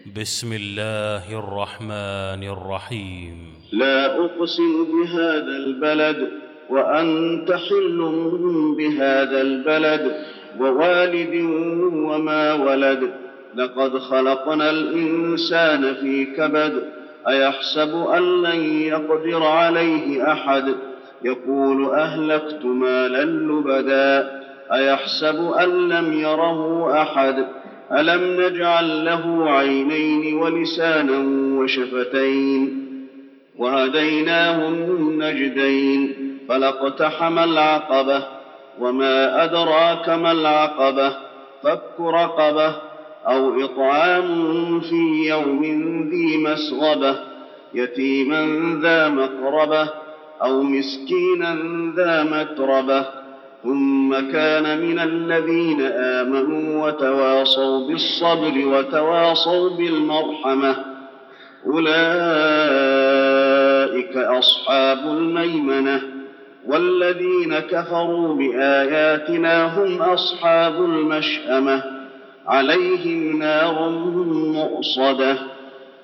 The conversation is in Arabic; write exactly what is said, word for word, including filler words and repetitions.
بسم الله الرحمن الرحيم. لا أقسم بهذا البلد وأنت حل بهذا البلد ووالد وما ولد. لقد خلقنا الإنسان في كبد. أيحسب أن لن يقدر عليه أحد. يقول أهلكت مالا لبدا. أيحسب أن لم يره أحد. ألم نجعل له عينين ولسانا وشفتين وهديناه النجدين. فلاقتحم العقبة وما أدراك ما العقبة. فك رقبة أو إطعام في يوم ذي مسغبة. يتيما ذا مقربة أو مسكينا ذا متربة. ثم كان من الذين آمنوا وتواصوا بالصبر وتواصوا بالمرحمة. أولئك أصحاب الميمنة. والذين كفروا بآياتنا هم أصحاب المشأمة. عليهم نار مؤصدة.